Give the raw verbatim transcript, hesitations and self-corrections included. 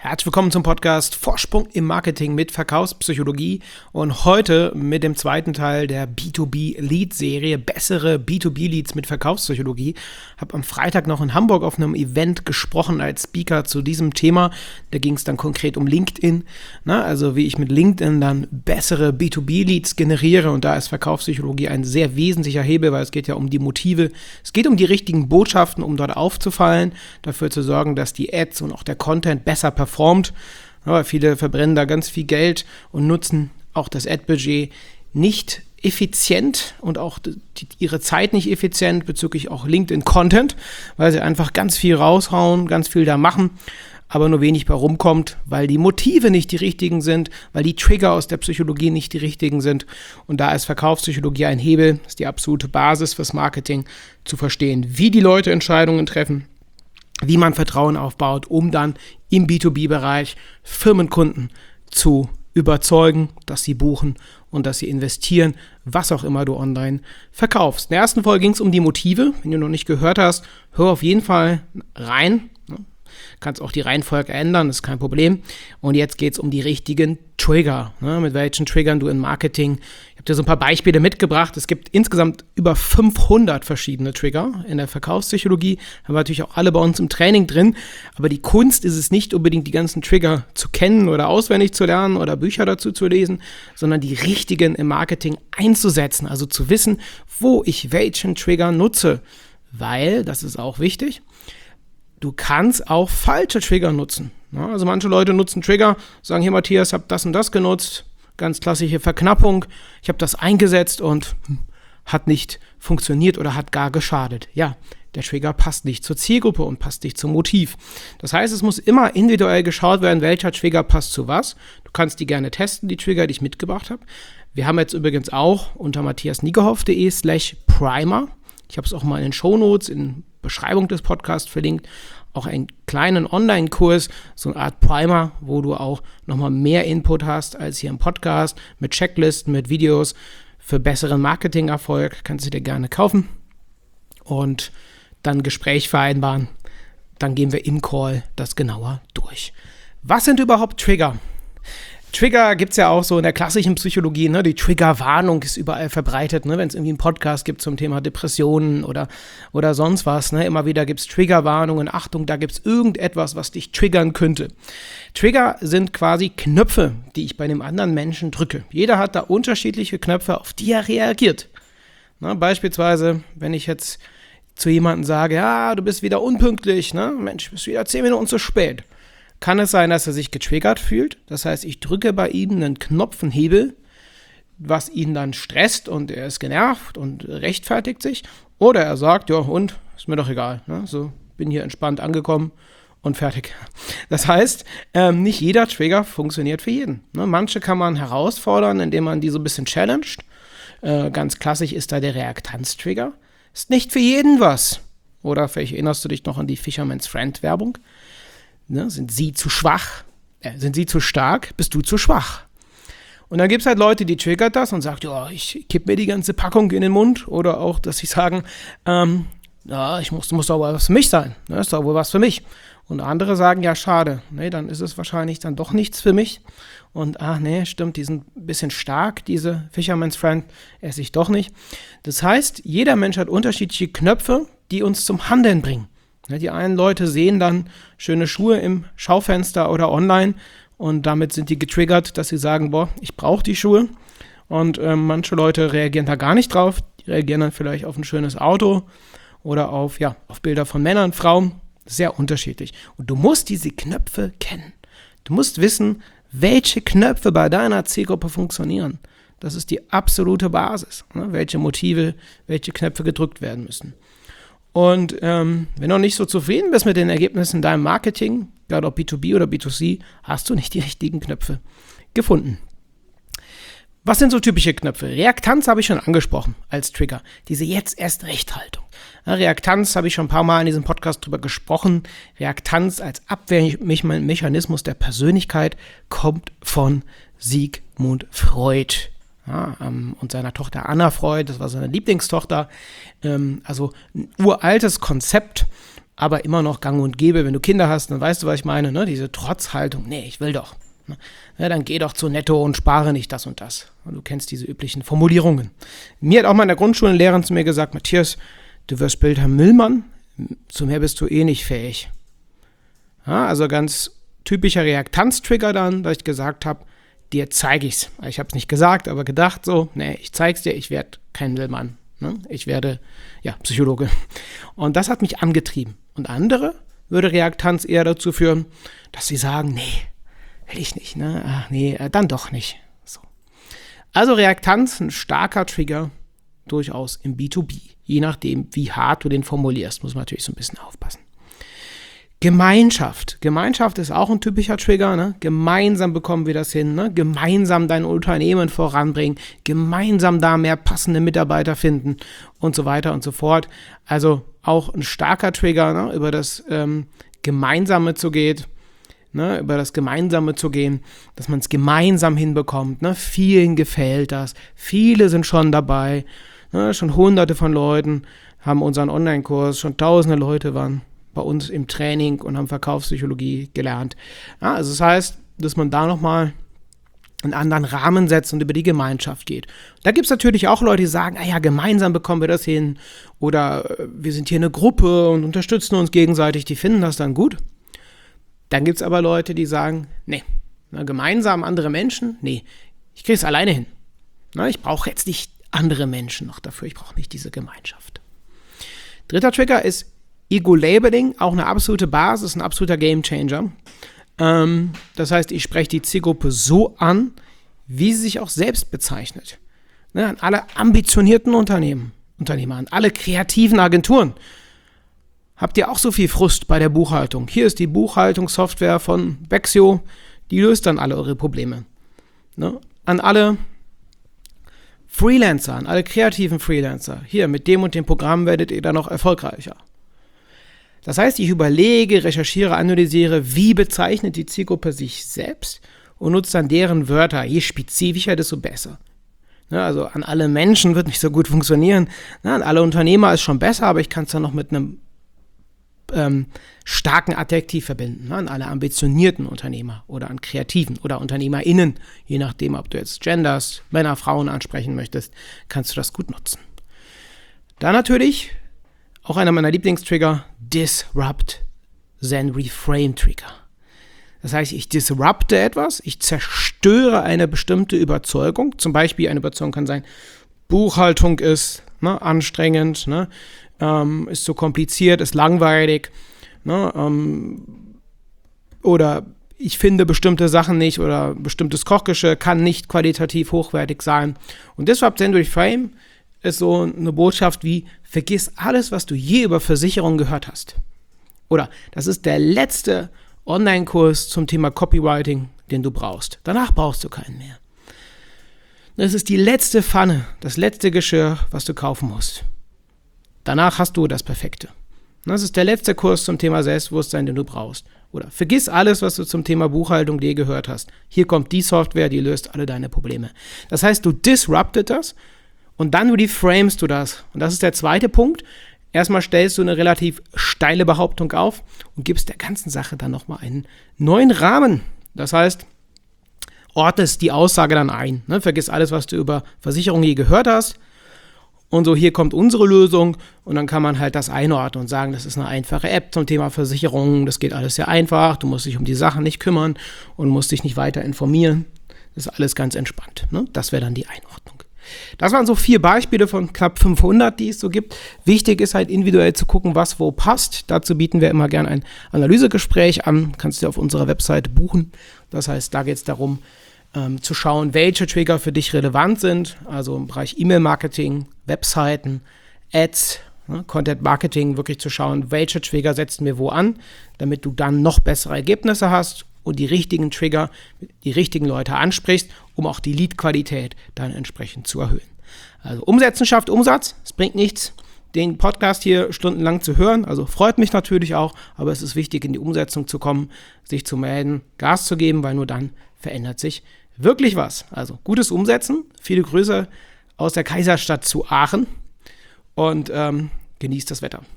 Herzlich willkommen zum Podcast Vorsprung im Marketing mit Verkaufspsychologie und heute mit dem zweiten Teil der B zwei B Lead Serie, bessere B zwei B Leads mit Verkaufspsychologie. Habe am Freitag noch in Hamburg auf einem Event gesprochen als Speaker zu diesem Thema. Da ging es dann konkret um LinkedIn, na, also wie ich mit LinkedIn dann bessere B zwei B Leads generiere, und da ist Verkaufspsychologie ein sehr wesentlicher Hebel, weil es geht ja um die Motive. Es geht um die richtigen Botschaften, um dort aufzufallen, dafür zu sorgen, dass die Ads und auch der Content besser performt. Performt. Ja, viele verbrennen da ganz viel Geld und nutzen auch das Ad-Budget nicht effizient und auch die, ihre Zeit nicht effizient bezüglich auch LinkedIn-Content, weil sie einfach ganz viel raushauen, ganz viel da machen, aber nur wenig bei rumkommt, weil die Motive nicht die richtigen sind, weil die Trigger aus der Psychologie nicht die richtigen sind. Und da ist Verkaufspsychologie ein Hebel, ist die absolute Basis fürs Marketing, zu verstehen, wie die Leute Entscheidungen treffen, wie man Vertrauen aufbaut, um dann im B zwei B-Bereich Firmenkunden zu überzeugen, dass sie buchen und dass sie investieren, was auch immer du online verkaufst. In der ersten Folge ging es um die Motive. Wenn du noch nicht gehört hast, hör auf jeden Fall rein. Kannst auch die Reihenfolge ändern, ist kein Problem. Und jetzt geht es um die richtigen Trigger, ne, mit welchen Triggern du im Marketing. Ich habe dir so ein paar Beispiele mitgebracht. Es gibt insgesamt über fünfhundert verschiedene Trigger in der Verkaufspsychologie. Haben wir natürlich auch alle bei uns im Training drin. Aber die Kunst ist es nicht unbedingt, die ganzen Trigger zu kennen oder auswendig zu lernen oder Bücher dazu zu lesen, sondern die richtigen im Marketing einzusetzen. Also zu wissen, wo ich welchen Trigger nutze. Weil, das ist auch wichtig, du kannst auch falsche Trigger nutzen. Ja, also manche Leute nutzen Trigger, sagen, hier Matthias, ich habe das und das genutzt, ganz klassische Verknappung, ich habe das eingesetzt und hm, hat nicht funktioniert oder hat gar geschadet. Ja, der Trigger passt nicht zur Zielgruppe und passt nicht zum Motiv. Das heißt, es muss immer individuell geschaut werden, welcher Trigger passt zu was. Du kannst die gerne testen, die Trigger, die ich mitgebracht habe. Wir haben jetzt übrigens auch unter matthiasniegehoff.de slash primer, ich habe es auch mal in den Shownotes, in Beschreibung des Podcasts verlinkt, auch einen kleinen Online-Kurs, so eine Art Primer, wo du auch nochmal mehr Input hast als hier im Podcast, mit Checklisten, mit Videos für besseren Marketing-Erfolg. Kannst du dir gerne kaufen und dann ein Gespräch vereinbaren. Dann gehen wir im Call das genauer durch. Was sind überhaupt Trigger? Trigger gibt es ja auch so in der klassischen Psychologie, ne? Die Triggerwarnung ist überall verbreitet, ne? Wenn es irgendwie einen Podcast gibt zum Thema Depressionen oder, oder sonst was, ne? Immer wieder gibt es Triggerwarnungen, Achtung, da gibt es irgendetwas, was dich triggern könnte. Trigger sind quasi Knöpfe, die ich bei einem anderen Menschen drücke. Jeder hat da unterschiedliche Knöpfe, auf die er reagiert. Ne? Beispielsweise, wenn ich jetzt zu jemandem sage, ja, du bist wieder unpünktlich, ne? Mensch, du bist wieder zehn Minuten zu spät. Kann es sein, dass er sich getriggert fühlt. Das heißt, ich drücke bei ihm einen Knopf, einen Hebel, was ihn dann stresst und er ist genervt und rechtfertigt sich. Oder er sagt, ja und, ist mir doch egal. Ne? So, bin hier entspannt angekommen und fertig. Das heißt, ähm, nicht jeder Trigger funktioniert für jeden. Ne? Manche kann man herausfordern, indem man die so ein bisschen challenged. Äh, ganz klassisch ist da der Reaktanz-Trigger. Ist nicht für jeden was. Oder vielleicht erinnerst du dich noch an die Fisherman's Friend-Werbung. Ne, sind sie zu schwach? Äh, sind sie zu stark? Bist du zu schwach? Und dann gibt es halt Leute, die triggert das und sagt, ja, ich kipp mir die ganze Packung in den Mund. Oder auch, dass sie sagen, ähm, ja, ich muss, muss doch was für mich sein. Ne, ist doch wohl was für mich. Und andere sagen, ja, schade. Nee, dann ist es wahrscheinlich dann doch nichts für mich. Und ach nee, stimmt, die sind ein bisschen stark, diese Fisherman's Friend, esse ich doch nicht. Das heißt, jeder Mensch hat unterschiedliche Knöpfe, die uns zum Handeln bringen. Die einen Leute sehen dann schöne Schuhe im Schaufenster oder online und damit sind die getriggert, dass sie sagen, boah, ich brauche die Schuhe. Und äh, manche Leute reagieren da gar nicht drauf. Die reagieren dann vielleicht auf ein schönes Auto oder auf, ja, auf Bilder von Männern, Frauen. Sehr unterschiedlich. Und du musst diese Knöpfe kennen. Du musst wissen, welche Knöpfe bei deiner Zielgruppe funktionieren. Das ist die absolute Basis, ne? Welche Motive, welche Knöpfe gedrückt werden müssen. Und ähm, wenn du nicht so zufrieden bist mit den Ergebnissen in deinem Marketing, egal ob B zwei B oder B zwei C, hast du nicht die richtigen Knöpfe gefunden. Was sind so typische Knöpfe? Reaktanz habe ich schon angesprochen als Trigger. Diese Jetzt-erst-Recht-Haltung. Ja, Reaktanz habe ich schon ein paar Mal in diesem Podcast drüber gesprochen. Reaktanz als Abwehrmechanismus der Persönlichkeit kommt von Sigmund Freud. Ja, ähm, und seiner Tochter Anna Freud, das war seine Lieblingstochter. Ähm, also ein uraltes Konzept. aber immer noch gang und gäbe. Wenn du Kinder hast, dann weißt du, was ich meine, ne? Diese Trotzhaltung, nee, ich will doch. Ne? Ja, dann geh doch zu Netto und spare nicht das und das. Und du kennst diese üblichen Formulierungen. Mir hat auch mal in der Grundschule eine Lehrerin zu mir gesagt, Matthias, du wirst später Müllmann, zu mehr bist du eh nicht fähig. Ja, also ganz typischer Reaktanztrigger dann, dass ich gesagt habe, dir zeige ich's. Ich habe es nicht gesagt, aber gedacht so, nee, ich zeig's dir, ich werde kein Müllmann. Ne? Ich werde, ja, Psychologe. Und das hat mich angetrieben. Und andere würde Reaktanz eher dazu führen, dass sie sagen, nee, will ich nicht, ne? Ach, nee, dann doch nicht. So. Also Reaktanz, ein starker Trigger, durchaus im B zwei B. Je nachdem, wie hart du den formulierst, muss man natürlich so ein bisschen aufpassen. Gemeinschaft. Gemeinschaft ist auch ein typischer Trigger. Ne? Gemeinsam bekommen wir das hin. Ne? Gemeinsam dein Unternehmen voranbringen. Gemeinsam da mehr passende Mitarbeiter finden und so weiter und so fort. Also auch ein starker Trigger, ne? über das ähm, Gemeinsame zu gehen. Ne? Über das Gemeinsame zu gehen, dass man es gemeinsam hinbekommt. Ne? Vielen gefällt das. Viele sind schon dabei. Ne? Schon hunderte von Leuten haben unseren Online-Kurs. Schon tausende Leute waren bei uns im Training und haben Verkaufspsychologie gelernt. Ja, also das heißt, dass man da nochmal einen anderen Rahmen setzt und über die Gemeinschaft geht. Da gibt es natürlich auch Leute, die sagen, ah ja, gemeinsam bekommen wir das hin oder wir sind hier eine Gruppe und unterstützen uns gegenseitig, die finden das dann gut. Dann gibt es aber Leute, die sagen, nee, na, gemeinsam andere Menschen, nee, ich kriege es alleine hin. Na, ich brauche jetzt nicht andere Menschen noch dafür, ich brauche nicht diese Gemeinschaft. Dritter Trigger ist Ego-Labeling, auch eine absolute Basis, ein absoluter Gamechanger. Ähm, das heißt, ich spreche die Zielgruppe so an, wie sie sich auch selbst bezeichnet. Ne, an alle ambitionierten Unternehmen, Unternehmer, an alle kreativen Agenturen. Habt ihr auch so viel Frust bei der Buchhaltung? Hier ist die Buchhaltungssoftware von Bexio, die löst dann alle eure Probleme. Ne? An alle Freelancer, an alle kreativen Freelancer, hier mit dem und dem Programm werdet ihr dann noch erfolgreicher. Das heißt, ich überlege, recherchiere, analysiere, wie bezeichnet die Zielgruppe sich selbst und nutze dann deren Wörter. Je spezifischer, desto besser. Ne, also an alle Menschen wird nicht so gut funktionieren. Ne, an alle Unternehmer ist schon besser, aber ich kann es dann noch mit einem ähm, starken Adjektiv verbinden. Ne, an alle ambitionierten Unternehmer oder an Kreativen oder UnternehmerInnen. Je nachdem, ob du jetzt Genders, Männer, Frauen ansprechen möchtest, kannst du das gut nutzen. Dann natürlich auch einer meiner Lieblingstrigger, Disrupt, then Reframe Trigger. Das heißt, ich disrupte etwas, ich zerstöre eine bestimmte Überzeugung. Zum Beispiel eine Überzeugung kann sein, Buchhaltung ist ne, anstrengend, ne, ähm, ist zu kompliziert, ist langweilig. Ne, ähm, oder ich finde bestimmte Sachen nicht oder bestimmtes Kochgeschirr kann nicht qualitativ hochwertig sein. Und Disrupt, then Reframe ist so eine Botschaft wie, vergiss alles, was du je über Versicherungen gehört hast. Oder das ist der letzte Online-Kurs zum Thema Copywriting, den du brauchst. Danach brauchst du keinen mehr. Das ist die letzte Pfanne, das letzte Geschirr, was du kaufen musst. Danach hast du das Perfekte. Das ist der letzte Kurs zum Thema Selbstbewusstsein, den du brauchst. Oder vergiss alles, was du zum Thema Buchhaltung je gehört hast. Hier kommt die Software, die löst alle deine Probleme. Das heißt, du disruptet das. Und dann reframest du das. Und das ist der zweite Punkt. Erstmal stellst du eine relativ steile Behauptung auf und gibst der ganzen Sache dann nochmal einen neuen Rahmen. Das heißt, ordnest die Aussage dann ein. Ne? Vergiss alles, was du über Versicherungen je gehört hast. Und so, hier kommt unsere Lösung. Und dann kann man halt das einordnen und sagen, das ist eine einfache App zum Thema Versicherungen. Das geht alles sehr einfach. Du musst dich um die Sachen nicht kümmern und musst dich nicht weiter informieren. Das ist alles ganz entspannt. Ne? Das wäre dann die Einordnung. Das waren so vier Beispiele von knapp fünfhundert, die es so gibt. Wichtig ist halt individuell zu gucken, was wo passt. Dazu bieten wir immer gerne ein Analysegespräch an. Kannst du auf unserer Webseite buchen. Das heißt, da geht es darum, ähm, zu schauen, welche Trigger für dich relevant sind. Also im Bereich E-Mail-Marketing, Webseiten, Ads, ne, Content-Marketing, wirklich zu schauen, welche Trigger setzen wir wo an, damit du dann noch bessere Ergebnisse hast und die richtigen Trigger, die richtigen Leute ansprichst, um auch die Lead-Qualität dann entsprechend zu erhöhen. Also Umsetzen schafft Umsatz, es bringt nichts, den Podcast hier stundenlang zu hören, also freut mich natürlich auch, aber es ist wichtig, in die Umsetzung zu kommen, sich zu melden, Gas zu geben, weil nur dann verändert sich wirklich was. Also gutes Umsetzen, viele Grüße aus der Kaiserstadt zu Aachen und ähm, genießt das Wetter.